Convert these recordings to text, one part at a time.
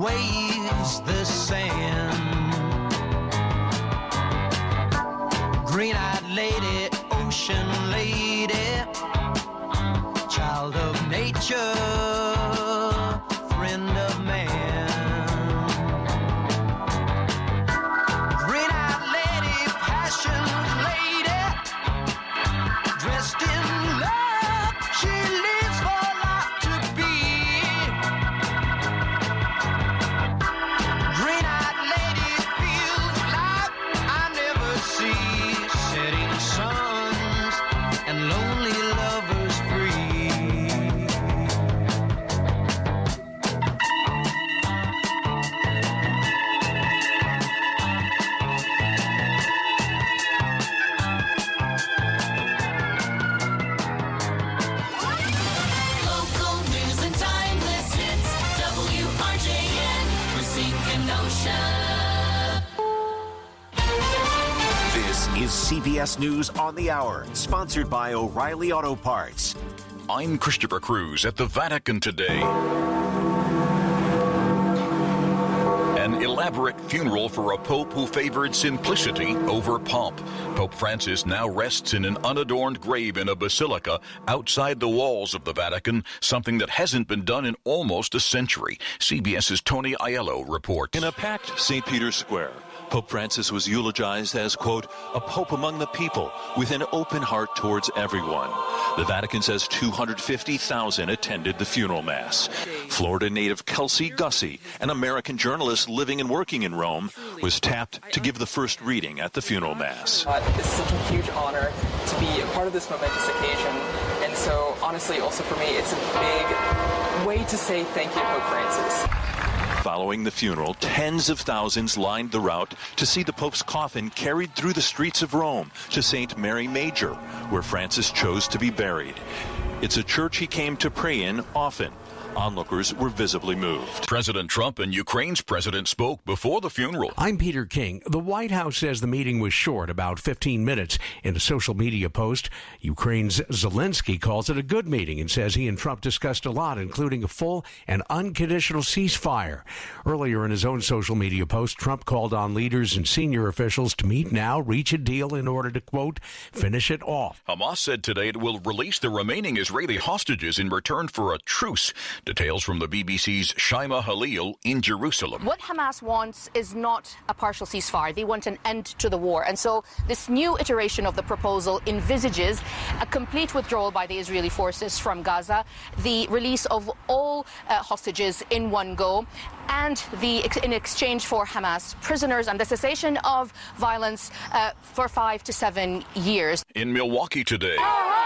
waves the sand. Green-eyed lady, ocean lady, child of nature, friend of man. Green-eyed lady, passion lady, dressed in love, she lives for life to be. Green-eyed lady feels like I never see. Setting suns and lonely lovers free. Local news and timeless hits. WRJN, Racine Kenosha. This is CBS News on the Hour, sponsored by O'Reilly Auto Parts. I'm Christopher Cruz at the Vatican today. An elaborate funeral for a pope who favored simplicity over pomp. Pope Francis now rests in an unadorned grave in a basilica outside the walls of the Vatican, something that hasn't been done in almost a century. CBS's Tony Aiello reports. In a packed St. Peter's Square, Pope Francis was eulogized as, quote, a pope among the people with an open heart towards everyone. The Vatican says 250,000 attended the funeral mass. Florida native Kelsey Gussie, an American journalist living and working in Rome, was tapped to give the first reading at the funeral mass. This is such a huge honor to be a part of this momentous occasion. And so, honestly, also for me, it's a big way to say thank you, Pope Francis. Following the funeral, tens of thousands lined the route to see the Pope's coffin carried through the streets of Rome to St. Mary Major, where Francis chose to be buried. It's a church he came to pray in often. Onlookers were visibly moved. President Trump and Ukraine's president spoke before the funeral. I'm Peter King. The White House says the meeting was short, about 15 minutes. In a social media post, Ukraine's Zelensky calls it a good meeting and says he and Trump discussed a lot, including a full and unconditional ceasefire. Earlier in his own social media post, Trump called on leaders and senior officials to meet now, reach a deal in order to, quote, finish it off. Hamas said today it will release the remaining Israeli hostages in return for a truce. Details from the BBC's Shaima Halil in Jerusalem. What Hamas wants is not a partial ceasefire. They want an end to the war. And so this new iteration of the proposal envisages a complete withdrawal by the Israeli forces from Gaza, the release of all hostages in one go, and in exchange for Hamas prisoners and the cessation of violence for 5 to 7 years. In Milwaukee today.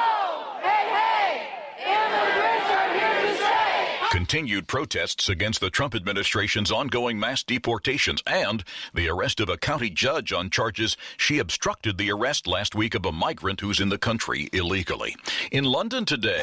Continued protests against the Trump administration's ongoing mass deportations and the arrest of a county judge on charges she obstructed the arrest last week of a migrant who's in the country illegally. In London today,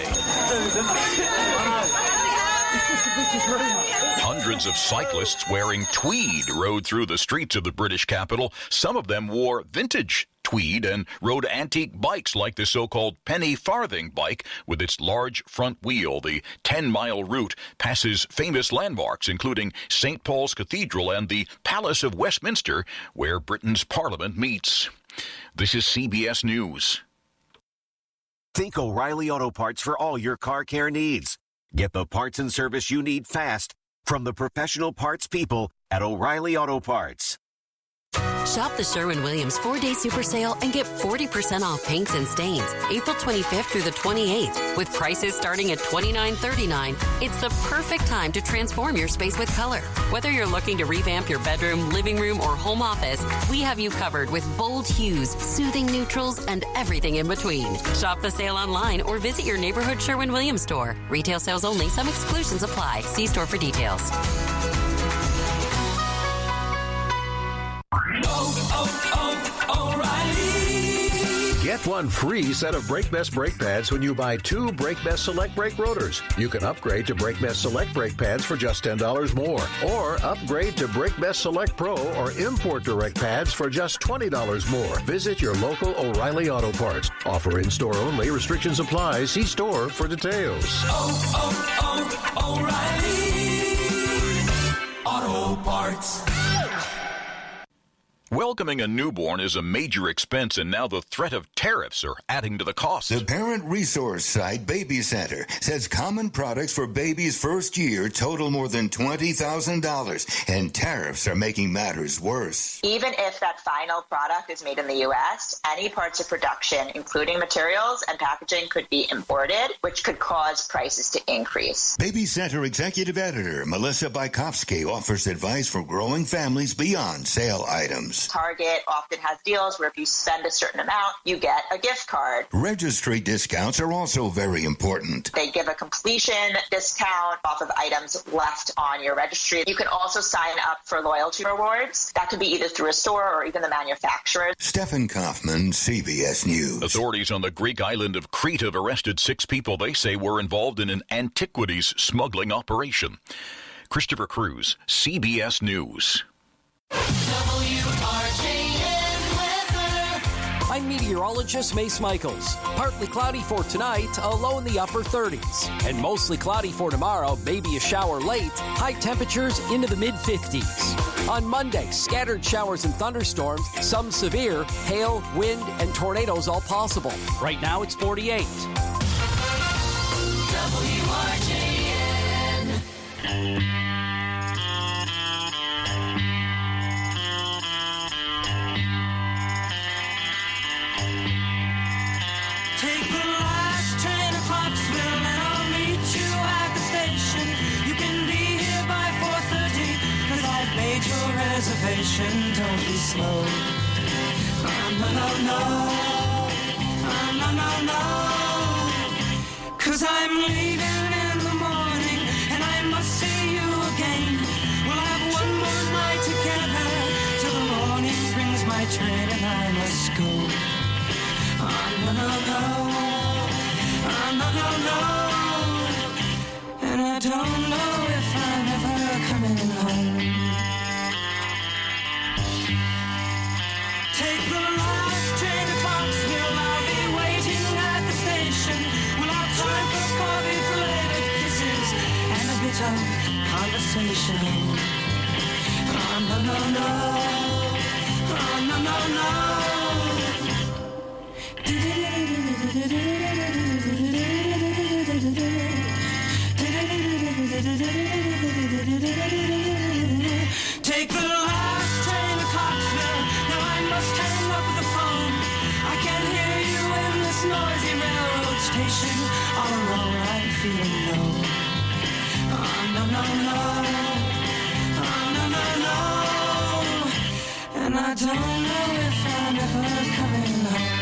hundreds of cyclists wearing tweed rode through the streets of the British capital. Some of them wore vintage tweed and rode antique bikes like the so-called penny farthing bike with its large front wheel. The 10-mile route passes famous landmarks, including St. Paul's Cathedral and the Palace of Westminster, where Britain's Parliament meets. This is CBS News. Think O'Reilly Auto Parts for all your car care needs. Get the parts and service you need fast from the professional parts people at O'Reilly Auto Parts. Shop the Sherwin-Williams 4-day super sale and get 40% off paints and stains April 25th through the 28th with prices starting at $29.39. It's the perfect time to transform your space with color. Whether you're looking to revamp your bedroom, living room, or home office, we have you covered with bold hues, soothing neutrals, and everything in between. Shop the sale online or visit your neighborhood Sherwin-Williams store. Retail sales only. Some exclusions apply. See store for details. O'Reilly. Get one free set of Brake Best brake pads when you buy 2 Brake Best Select brake rotors. You can upgrade to Brake Best Select brake pads for just $10 more. Or upgrade to Brake Best Select Pro or Import Direct pads for just $20 more. Visit your local O'Reilly Auto Parts. Offer in-store only. Restrictions apply. See store for details. O'Reilly Auto Welcoming a newborn is a major expense, and now the threat of tariffs are adding to the cost. The parent resource site Baby Center says common products for baby's first year total more than $20,000, and tariffs are making matters worse. Even if that final product is made in the U.S., any parts of production, including materials and packaging, could be imported, which could cause prices to increase. Baby Center Executive Editor Melissa Bykowski offers advice for growing families beyond sale items. Target often has deals where if you spend a certain amount, you get a gift card. Registry discounts are also very important. They give a completion discount off of items left on your registry. You can also sign up for loyalty rewards. That could be either through a store or even the manufacturer. Stephen Kaufman, CBS News. Authorities on the Greek island of Crete have arrested 6 people they say were involved in an antiquities smuggling operation. Christopher Cruz, CBS News. I'm meteorologist Mace Michaels. Partly cloudy for tonight, a low in the upper 30s. And mostly cloudy for tomorrow, maybe a shower late. High temperatures into the mid-50s. On Monday, scattered showers and thunderstorms, some severe, hail, wind, and tornadoes all possible. Right now, it's 48. WRJN. Take the last train to Clarksville and I'll meet you at the station. You can be here by 4:30 'cause I've made your reservation. Don't be slow. No. 'Cause I'm leaving in the morning and I must see you again. We'll have one more night together till the morning brings my train and I must go. No. And I don't know if I'm ever coming home. Take the last train to Clarksville. I'll be waiting at the station. We'll have time for coffee, for later kisses, and a bit of conversation. No. Take the last train to Clarksville. Now I must hang up the phone. I can hear you in this noisy railroad station. All alone I'm feeling low. No. And I don't know if I'm ever coming home.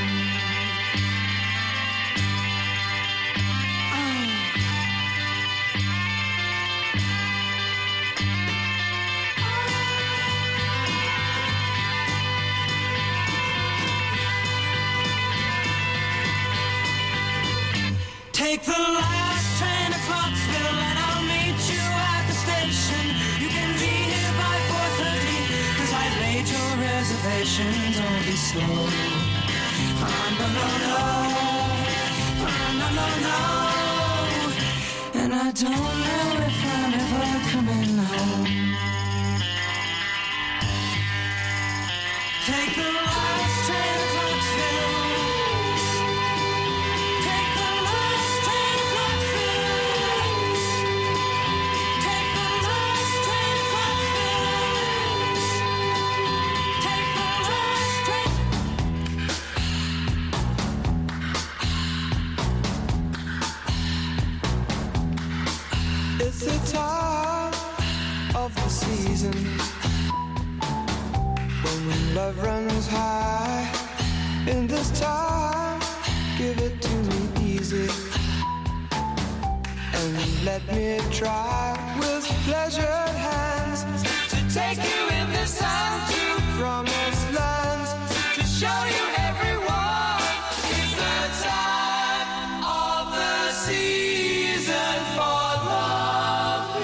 Take the last train to Clarksville and I'll meet you at the station. You can be here by 4:30 'cause I've made your reservation. Don't be slow. No. And I don't know if I'm ever coming home. Take the last train to Clarksville. It's the time of the season when love runs high. In this time, give it to me easy and let me try with pleasured hands to take you in this time to promised lands, to show you everyone. It's the time of the season for love.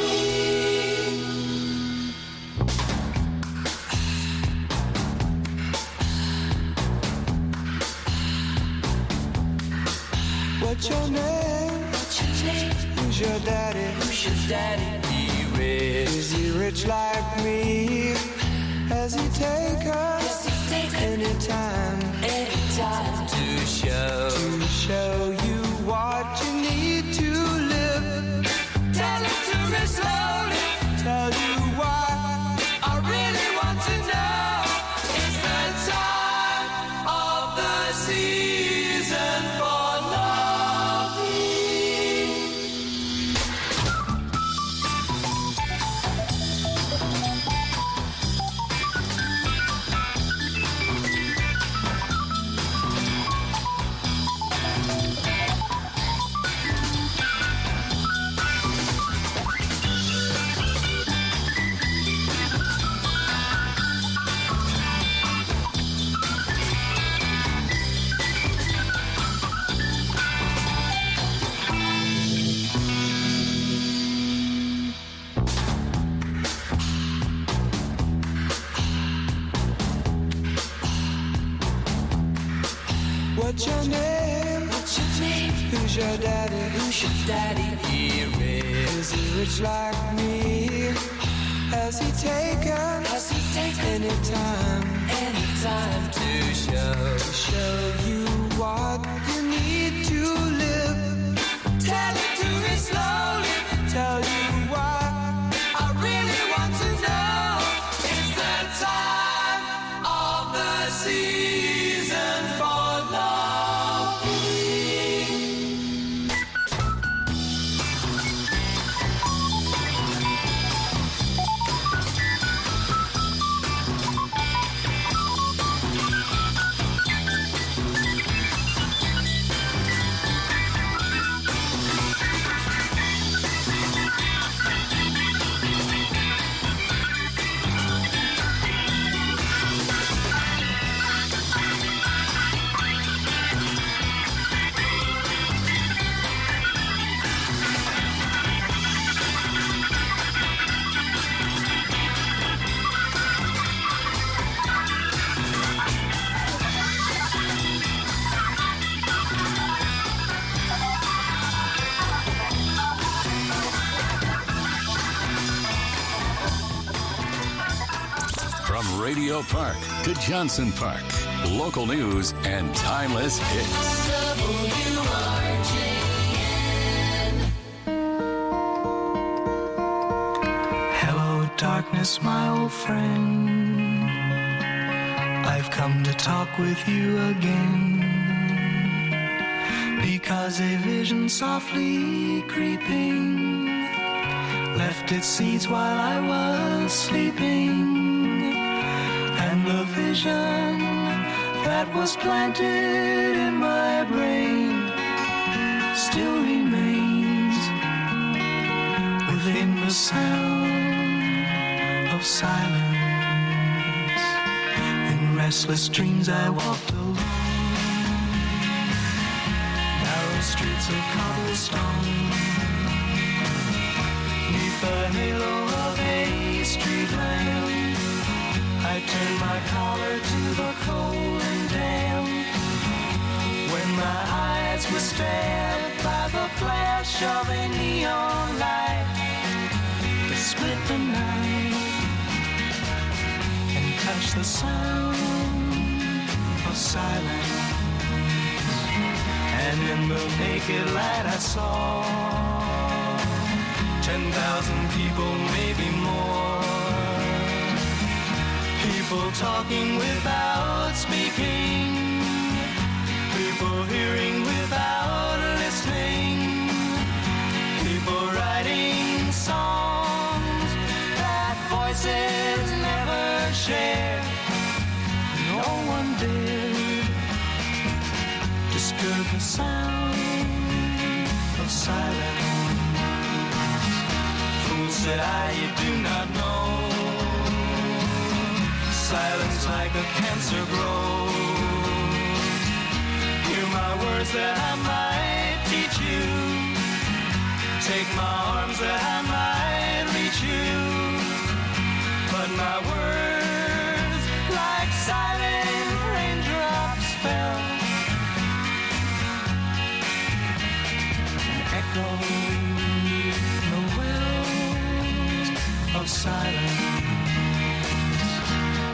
What's your name? Who's your daddy? Is he rich like me? Has he taken any time to show you what you need to live? Tell it to me slowly. Tell you why I really want to know. It's the time of the season for loving. What's your name? Who's your daddy? Is he rich like me? Has he taken any time to show you what you need to live? Tell it to me slowly. Tell you why I really want to know. It's the time of the season for loving. From Radio Park to Johnson Park, local news and timeless hits. Hello, darkness, my old friend. I've come to talk with you again. Because a vision softly creeping left its seeds while I was sleeping. And the vision that was planted in my brain still remains within the sound of silence. In restless dreams I walked alone, narrow streets of cobblestone, neath the halo of a street lamp. I turned my collar to the cold and damp. When my eyes were stabbed by the flash of a neon light that split the night and touched the sound of silence. And in the naked light I saw 10,000 people, maybe more. People talking without speaking, people hearing without listening, people writing songs that voices never shared. No one dared disturb the sound of silence. Fool, said I, you do not know. Silence like a cancer grows. Hear my words that I might teach you. Take my arms that I might reach you. But my words, like silent raindrops, fell and echoed the wells of silence.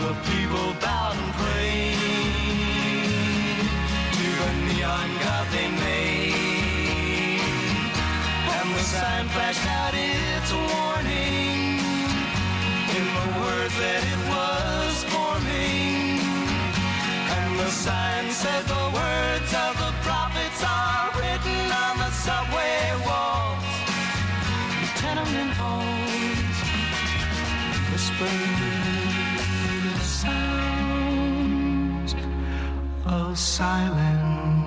the people bowed and prayed to the neon god they made. And the sign flashed out its warning in the words that it was forming. And the sign said the words of the prophets are written on the subway walls, the tenement halls, whispering the sounds of silence.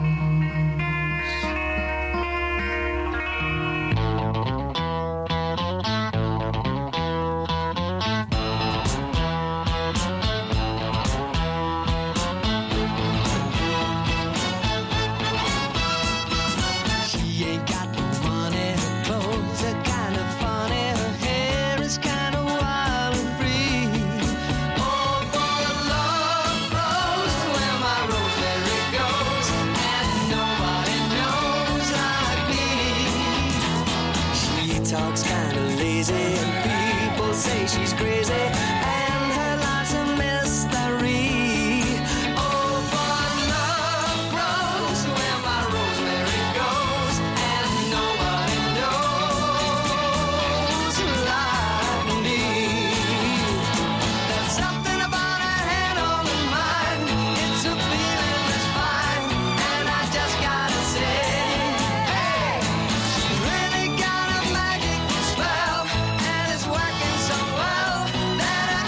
Talks kinda lazy and people say she's crazy and her life's a mystery. Oh, but love grows where my rosemary goes and nobody knows like me. There's something about a hand on the mind. It's a feeling that's fine, and I just gotta say, hey, she really got a magic spell, and it's working so well that I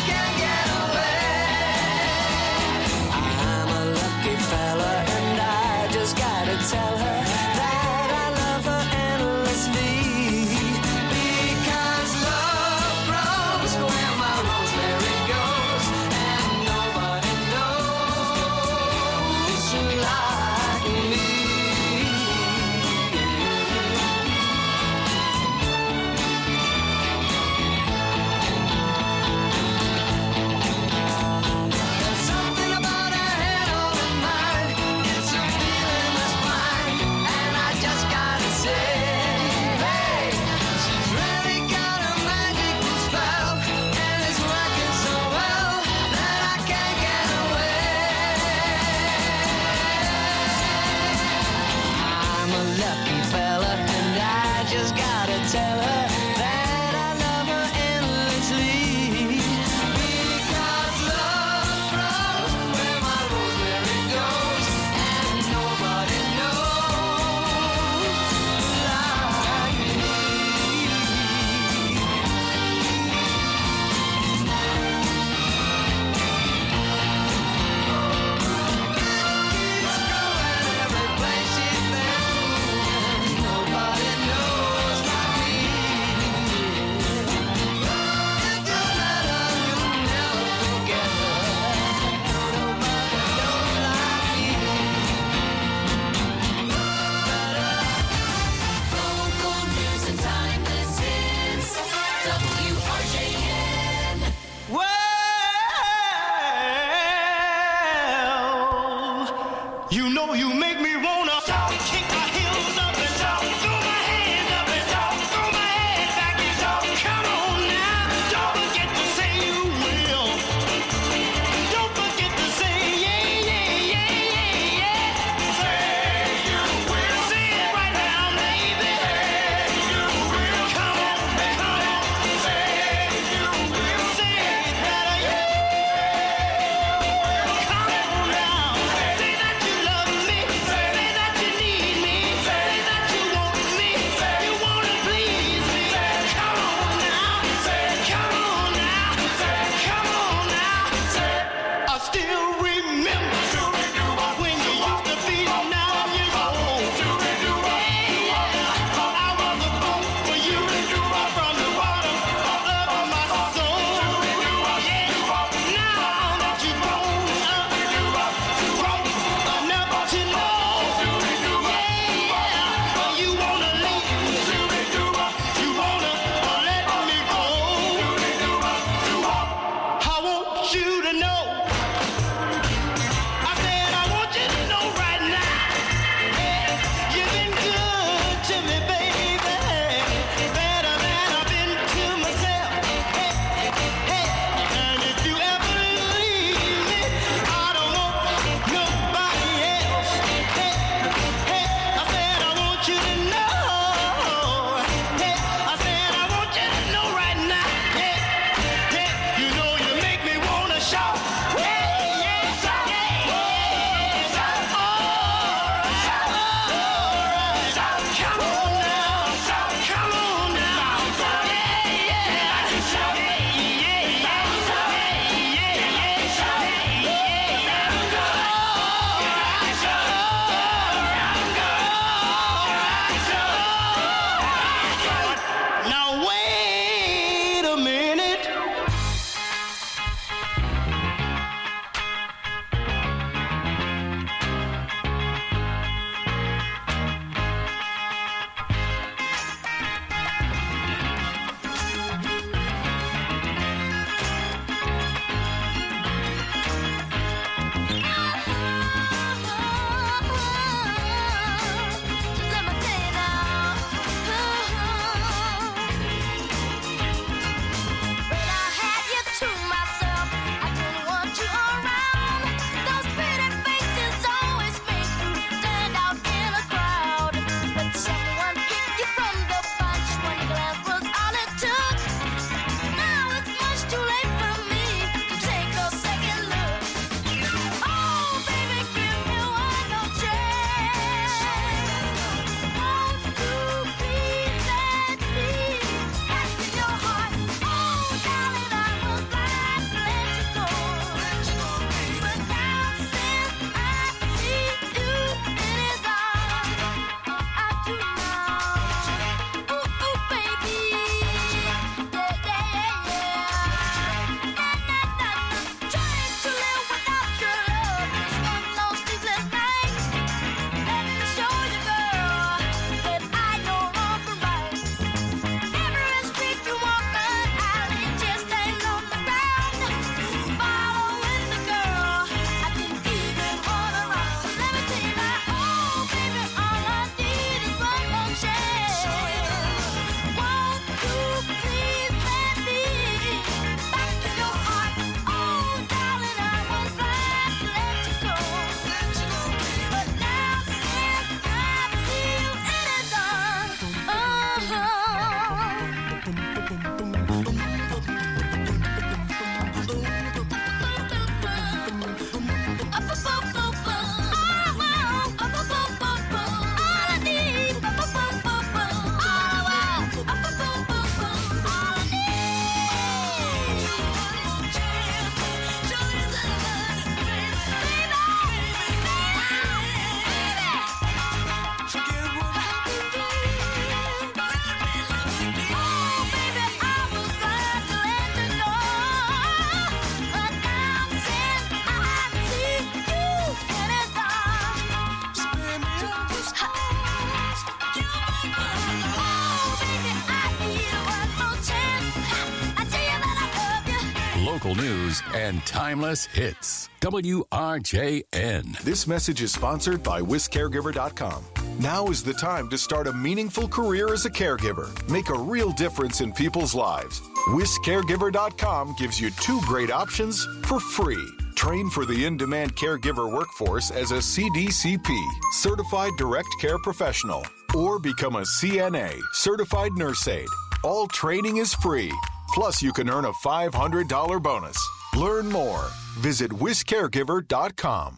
local news and timeless hits. WRJN. This message is sponsored by WisCaregiver.com. Now is the time to start a meaningful career as a caregiver. Make a real difference in people's lives. WisCaregiver.com gives you 2 great options for free. Train for the in-demand caregiver workforce as a CDCP, Certified Direct Care Professional, or become a CNA, Certified Nurse Aide. All training is free. Plus, you can earn a $500 bonus. Learn more. Visit WisCaregiver.com.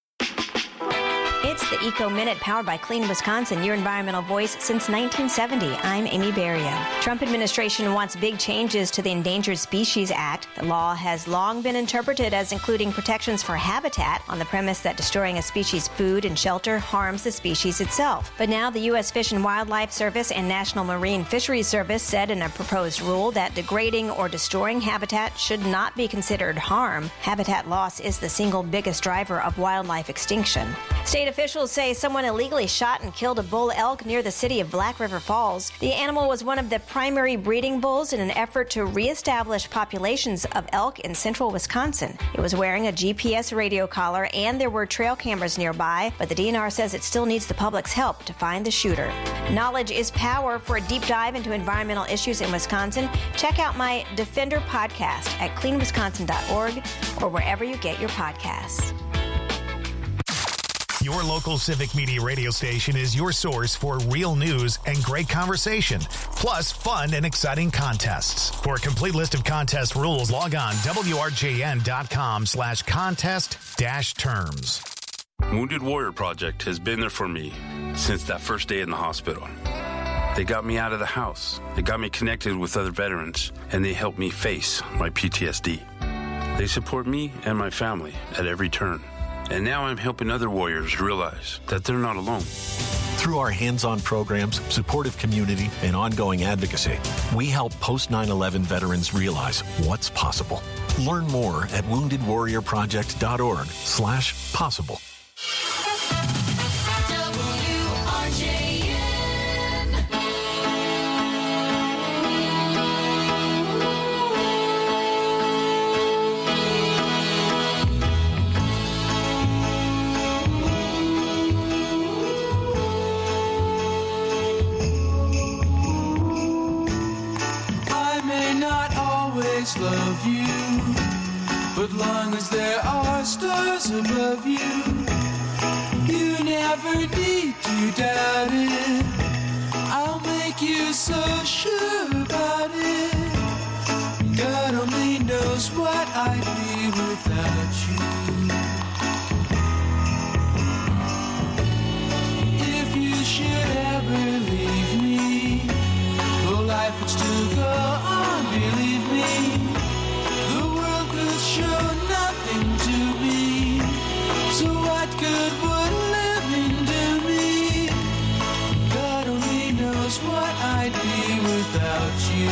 It's the Eco Minute powered by Clean Wisconsin, your environmental voice since 1970. I'm Amy Berrio. Trump administration wants big changes to the Endangered Species Act. The law has long been interpreted as including protections for habitat on the premise that destroying a species' food and shelter harms the species itself. But now the U.S. Fish and Wildlife Service and National Marine Fisheries Service said in a proposed rule that degrading or destroying habitat should not be considered harm. Habitat loss is the single biggest driver of wildlife extinction. State officials say someone illegally shot and killed a bull elk near the city of Black River Falls. The animal was one of the primary breeding bulls in an effort to reestablish populations of elk in central Wisconsin. It was wearing a GPS radio collar and there were trail cameras nearby, but the DNR says it still needs the public's help to find the shooter. Knowledge is power. For a deep dive into environmental issues in Wisconsin, check out my Defender podcast at cleanwisconsin.org or wherever you get your podcasts. Your local Civic Media radio station is your source for real news and great conversation, plus fun and exciting contests. For a complete list of contest rules, log on WRJN.com/contest-terms. Wounded Warrior Project has been there for me since that first day in the hospital. They got me out of the house. They got me connected with other veterans, and they helped me face my PTSD. They support me and my family at every turn. And now I'm helping other warriors realize that they're not alone. Through our hands-on programs, supportive community, and ongoing advocacy, we help post-9/11 veterans realize what's possible. Learn more at woundedwarriorproject.org/possible. Love you, but long as there are stars above you, you never need to doubt it. I'll make you so sure about it. God only knows what I'd be without you. If you should ever leave me, though life would still go on, believe me. Show nothing to me, so what good would living do me? God only knows what I'd be without you.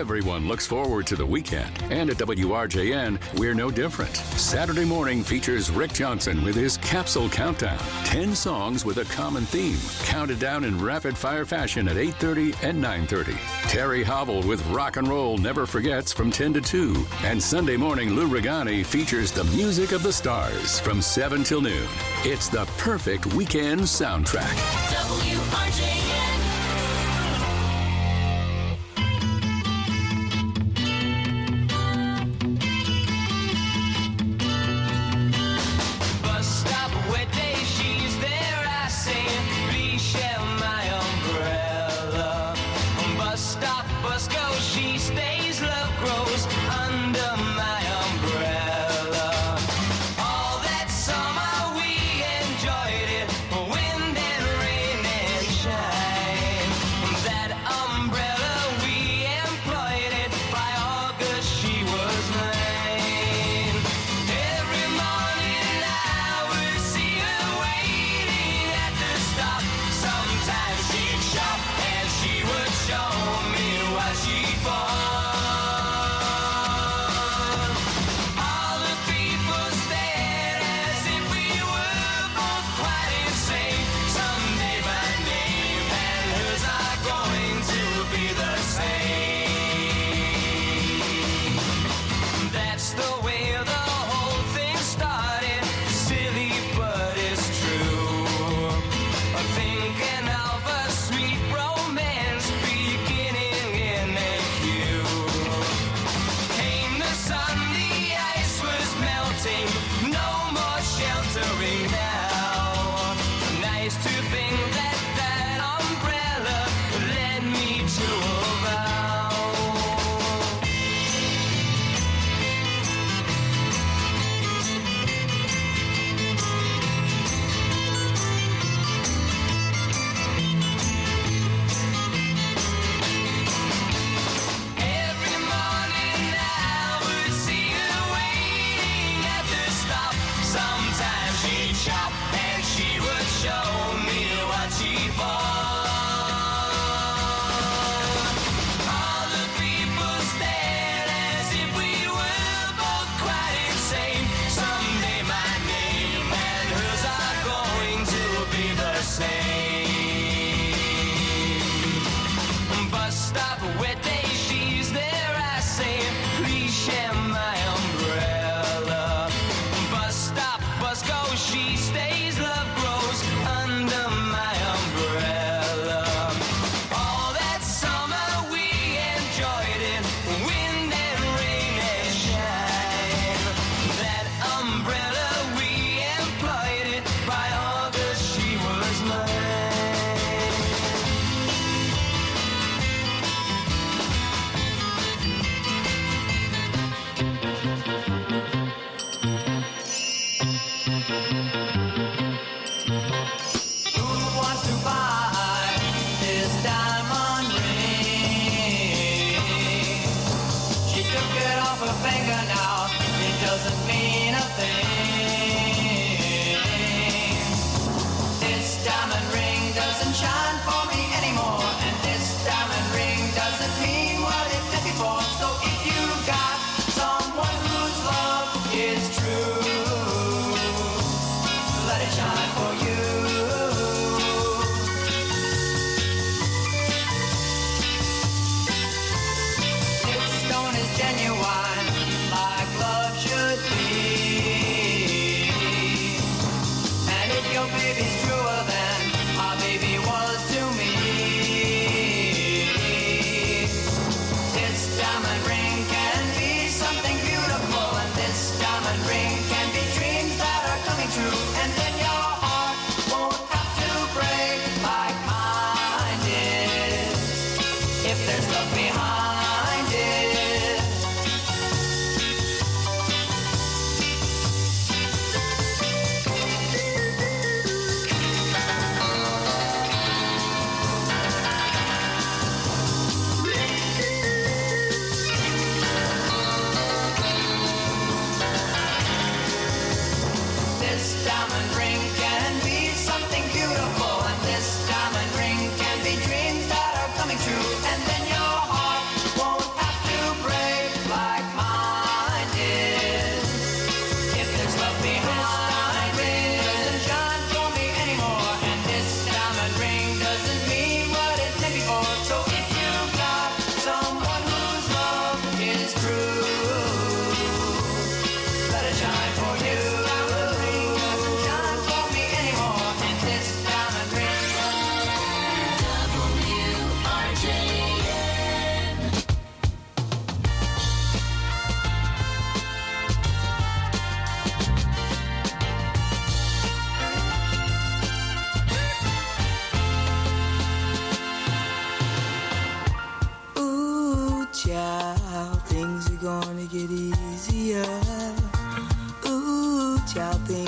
Everyone looks forward to the weekend. And at WRJN, we're no different. Saturday morning features Rick Johnson with his Capsule Countdown. 10 songs with a common theme, counted down in rapid-fire fashion at 8:30 and 9:30. Terry Hobble with Rock and Roll Never Forgets from 10 to 2. And Sunday morning, Lou Regani features the music of the stars from 7 till noon. It's the perfect weekend soundtrack. WRJN. Bus stop, wet day, she's there, I say, please share my umbrella. Bus stop, bus goes, she stays, love grows under my umbrella. All that summer we enjoyed it, wind and rain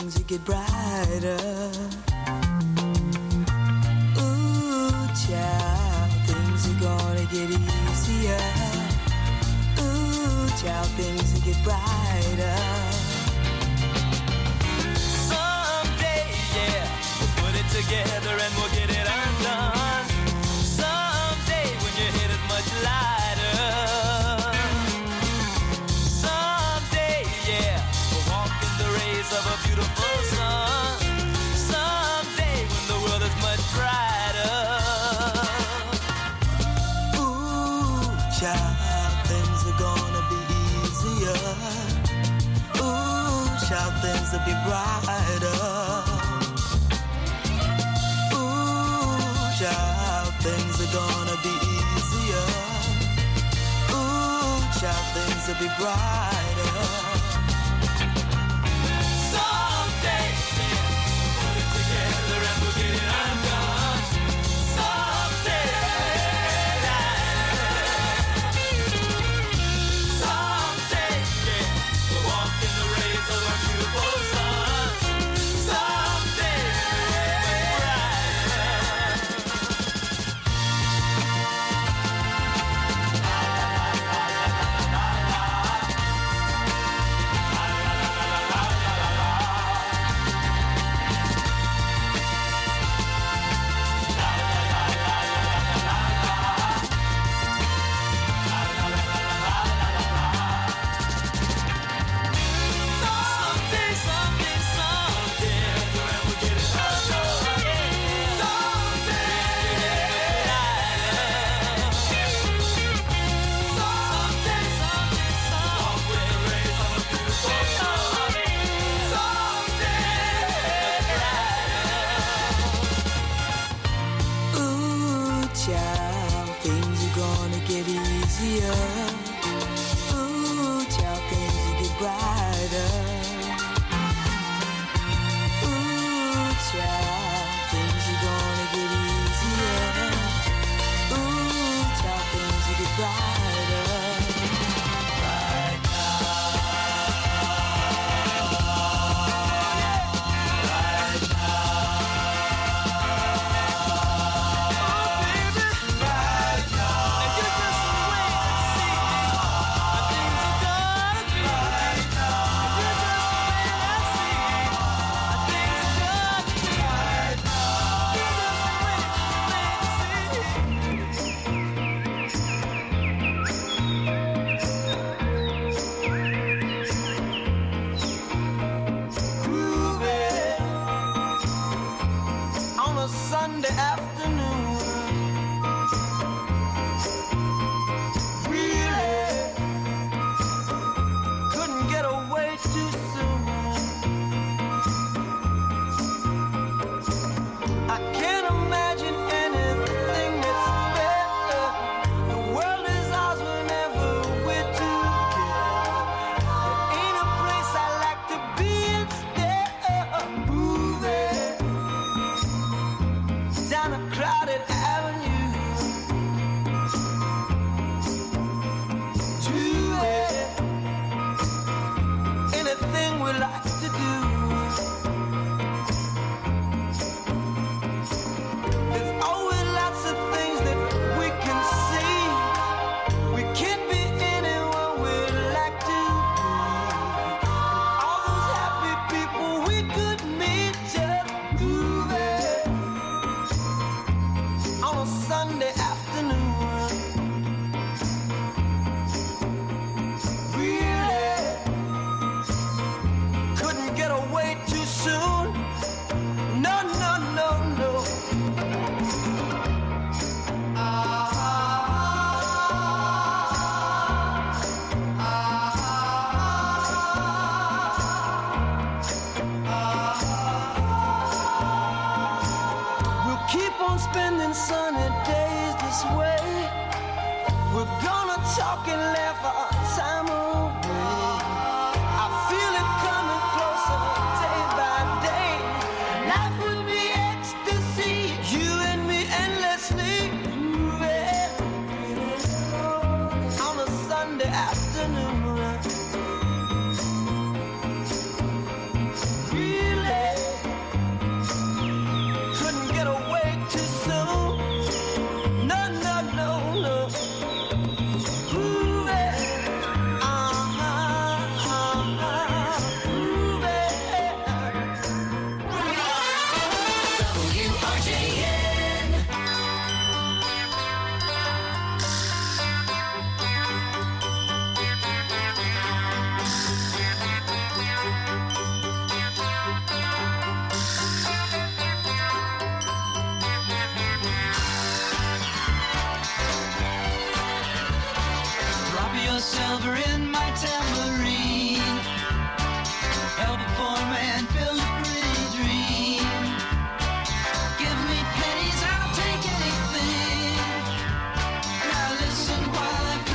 things will get brighter. Ooh, child, things are gonna get easier. Ooh, child, things will get brighter. Someday, yeah, we'll put it together and we'll get it undone. Someday when your head is much lighter. Someday, yeah, we'll walk in the rays of a beautiful sun. Someday when the world is much brighter. Ooh, child, things are gonna be easier. Ooh, child, things will be brighter. Ooh, child, things are gonna be easier. Ooh, child, things will be brighter. Someday, put it together and we'll get it undone. Someday, someday, yeah, we'll walk in the rays of our beautiful sun. Someday, ooh, child, things are gonna get easier. Ooh, child, things will get brighter. Ooh, child, things are gonna get easier. Ooh, child, things will get brighter. Right on a Sunday afternoon. Really couldn't get away too soon. I can't imagine anything that's better. The world is ours whenever we're together. There ain't a place I like to be instead of moving down a crowded avenue to it. Anything we like to do. There's always lots of things that we can see. We can't be anyone we'd like to be. And all those happy people we could meet just moving on a Sunday afternoon. Really couldn't get away too soon. No, no, no, no. We'll keep on spending sunny days this way. We're gonna talk and laugh our time away. I feel it coming closer day by day. Life would be ecstasy, you and me endlessly moving on a Sunday afternoon. Really over in my tambourine. Help a poor man build a pretty dream. Give me pennies, I'll take anything. Now listen while I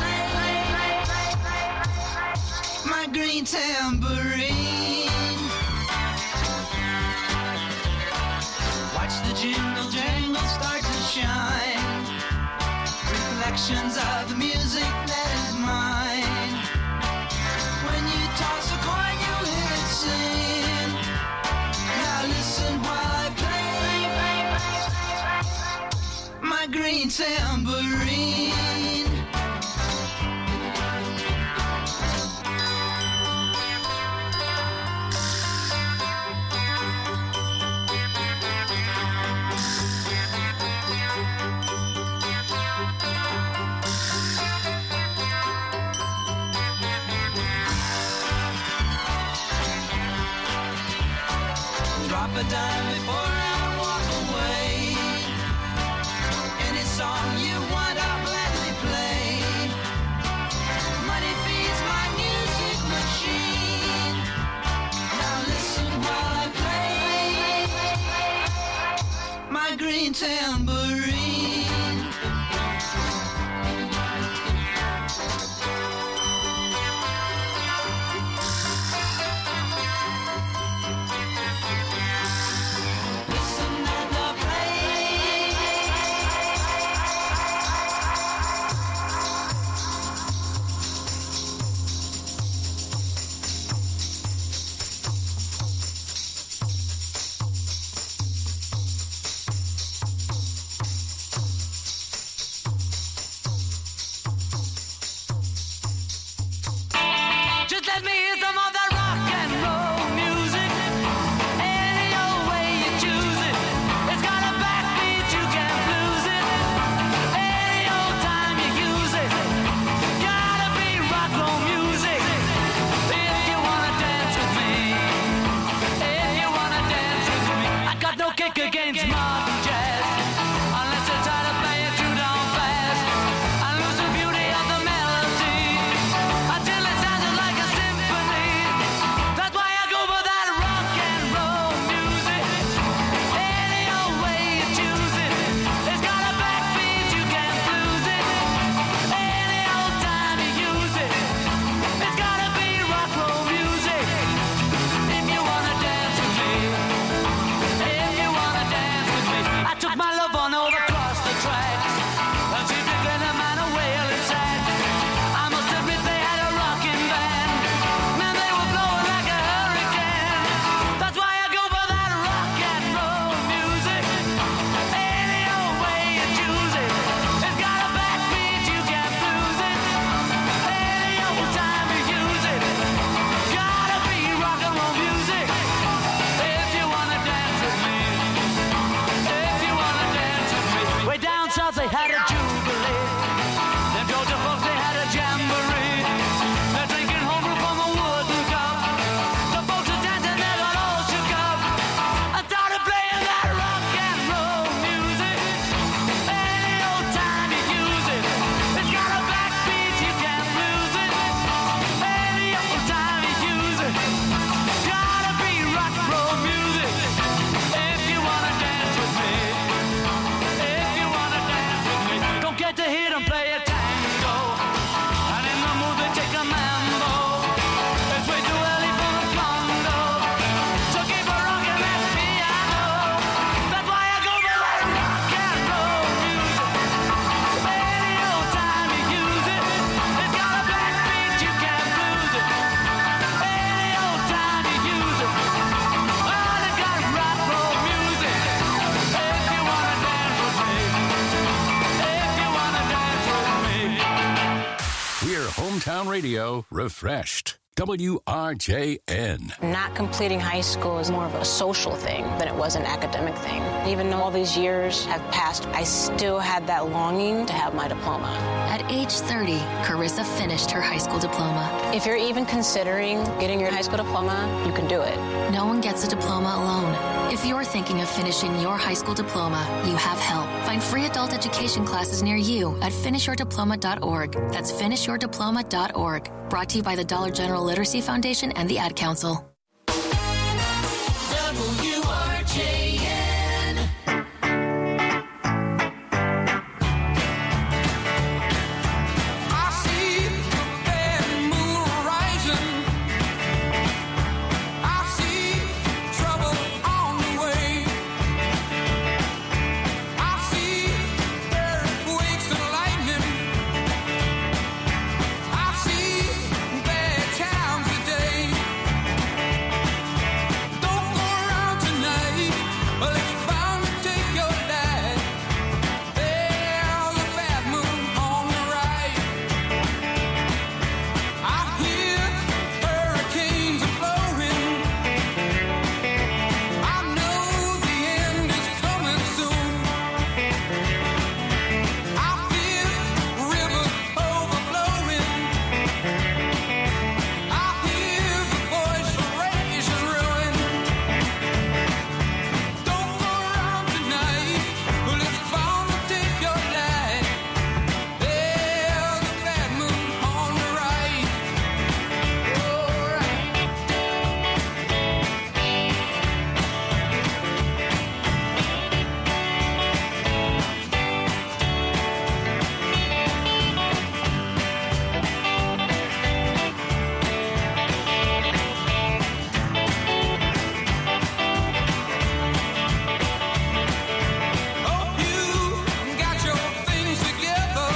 play my green tambourine. Watch the jingle jangle start to shine. Reflections of the music that is mine. When you toss a coin, you'll hear it sing. Now listen while I play my green tambourine. Drop a dime before I walk away. Any song you want, I'll gladly play. Money feeds my music machine. Now listen while I play my green tambourine. Just let me hear some of that rock and roll music. Any old way you choose it. It's got a backbeat, you can't lose it. Any old time you use it. Gotta be rock roll music. If you wanna dance with me. If you wanna dance with me. I got no kick against modern jazz. Unless you try to play it too down fast. I lose the beauty of the melody. Until it sounds like a symphony. That's why I go for that rock and roll music. Any old way you choose it. It's got a backbeat, you can't lose it. Any old time you use it. It's gotta be rock roll music. If you wanna dance with me. If you wanna dance with me. I took my love on over across the tracks. And she began a man a wailing sad. I must admit they had a rocking band. Man, they were blowing like a hurricane. That's why I go for that rock and roll music. Any old way you choose it. It's got a backbeat, you can't lose it. Any old time you use it. Gotta be rock and roll music. If you wanna dance with me. If you wanna dance with me. Way down south they had a jubilee. Them Georgia folks they had a jamboree. They're drinking homebrew from a wooden cup. The folks are dancing, they got all shook up. I started playing that rock and roll music. Any old time you use it. It's got a backbeat, you can't lose it. Any old time you use it. Gotta be rock and roll music. If you wanna dance with me. If you wanna dance with me. Don't get to hear them play a tango. And in the mood they take a mambo. It's way too early for the Congo. So keep a rockin' that piano. That's why I go for that rock and roll music. Any old time you use it. It's got a backbeat, you can't lose it. Any old time you use it. Oh, they got rock roll music. If you wanna dance with me. If you wanna dance with me. We're Hometown Radio refreshed. WRJN. Not completing high school is more of a social thing than it was an academic thing. Even though all these years have passed, I still had that longing to have my diploma. At age 30, Carissa finished her high school diploma. If you're even considering getting your high school diploma, you can do it. No one gets a diploma alone. If you're thinking of finishing your high school diploma, you have help. Find free adult education classes near you at finishyourdiploma.org. That's finishyourdiploma.org. Brought to you by the Dollar General Literacy Foundation and the Ad Council. WRJN. I see the bad moon rising. I see trouble on the way. I see earthquakes and lightning. I see bad times today. Don't go around tonight, well, it's bound to take your life. There's a bad moon on the right. I hear hurricanes are blowing. I know the end is coming soon. I feel rivers overflowing. I hear the voice of rage and ruin. Don't go around tonight, well, it's bound to take your life. There's a bad moon on the right. Hope you got your things together.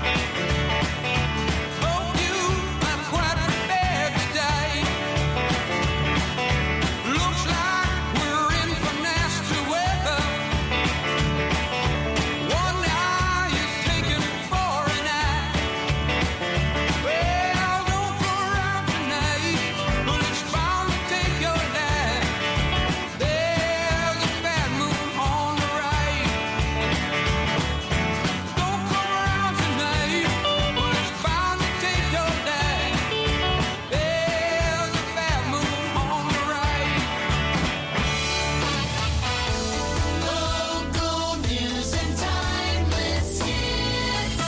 Hope you are quite prepared to die. Looks like we're in for nasty weather. One eye is taken for an eye. Well, don't go around tonight, but it's bound to take your life. There's a bad moon on the right. Don't go around tonight, but it's bound to take your life. There's a bad moon on the right. Local news and timeless hits.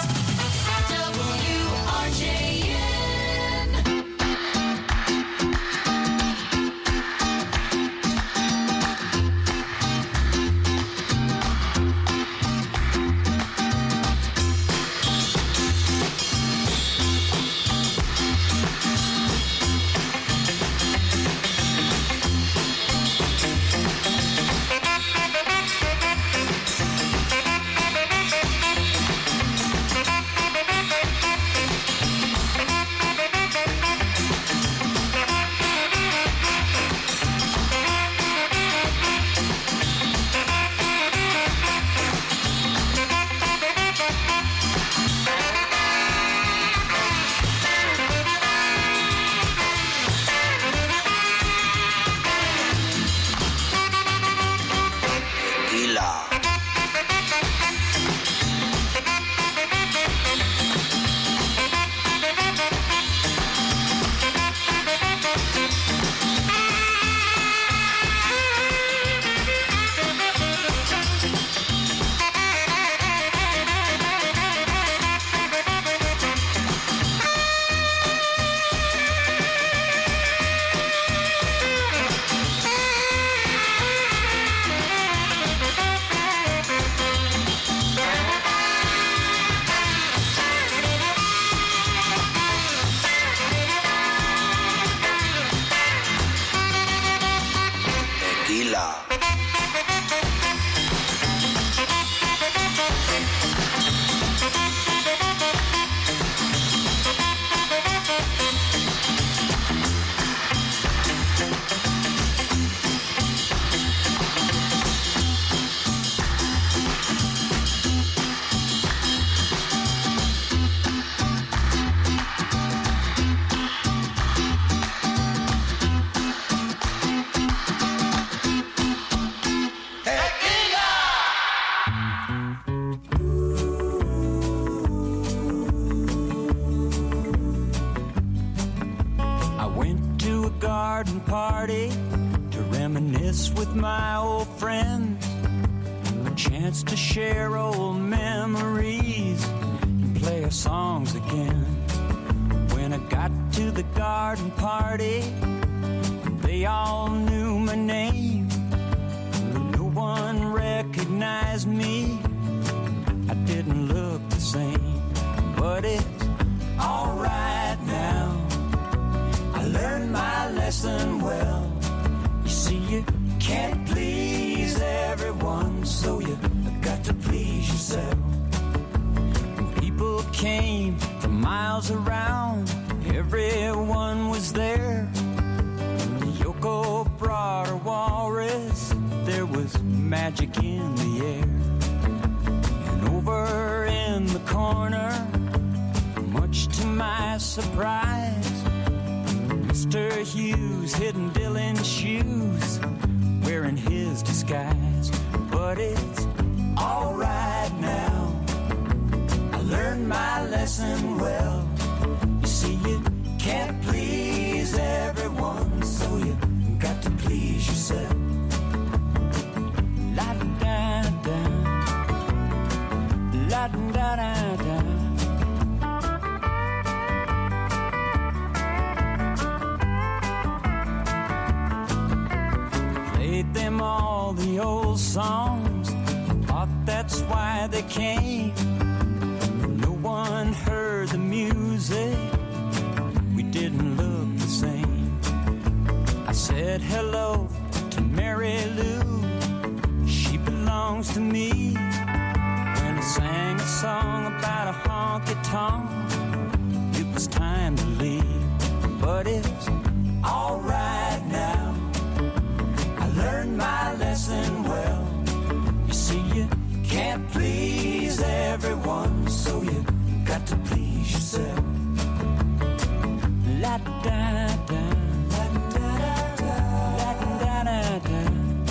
WRJN. I went to a garden party to reminisce with my old friends, a chance to share old memories and play our songs again. When I got to the garden party, they all knew my name. No one recognized me. I didn't look the same, but it's all right now. I learned my lesson well. You see, you can't please everyone, so you got to please yourself. And people came from miles around, everyone was there. Yoko brought her walrus, there was magic in the air. And over in the corner, much to my surprise, Mr. Hughes hidden Dylan's shoes, wearing his disguise. But it's all right now. I learned my lesson well. You see, you can't please everyone, so you got to please yourself. La da da da, la da da da. Played them all the old songs. I thought that's why they came. No one heard the music. We didn't look the same. I said hello to Mary Lou. She belongs to me. When I sang a song about a honky-tonk, it was time to leave. But it's all right now. I learned my lesson well. You see, you can't please everyone, so you got to please yourself. La da da, la da da, la da da da.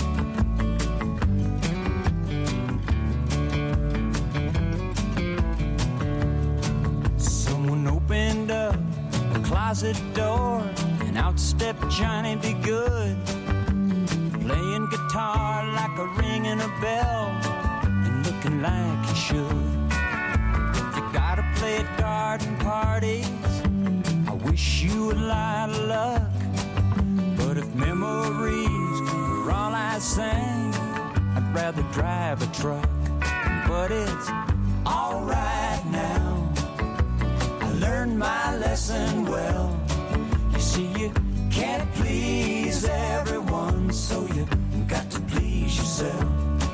Someone opened up a closet door, and out stepped Johnny B. Good, playing guitar like a ringing a bell, and looking like he should. You gotta play at garden parties. I wish you a lot of luck, but if memories were all I sang, I'd rather drive a truck. But it's all right now. I learned my lesson well. You see, you can't please everyone, so you got to please yourself.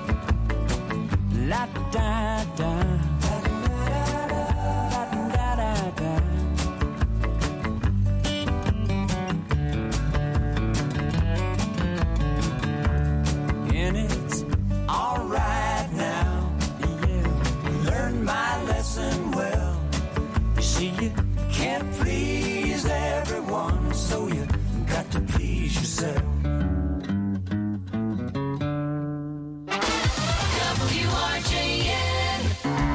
La da da, la da da da. And it's all right now. Yeah, learned my lesson well. You see, you can't please everyone, so you got to please yourself. WRJN.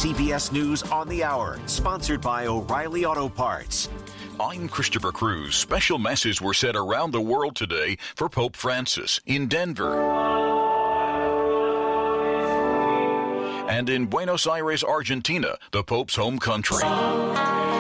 CBS News on the Hour, sponsored by O'Reilly Auto Parts. I'm Christopher Cruz. Special messes were said around the world today for Pope Francis in Denver and in Buenos Aires, Argentina, the Pope's home country.